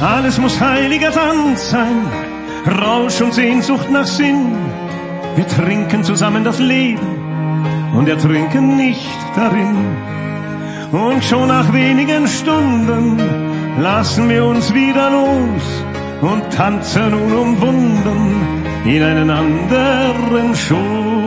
Alles muss heiliger Tanz sein, Rausch und Sehnsucht nach Sinn. Wir trinken zusammen das Leben und ertrinken nicht darin. Und schon nach wenigen Stunden lassen wir uns wieder los und tanzen unumwunden in einen anderen Schoß.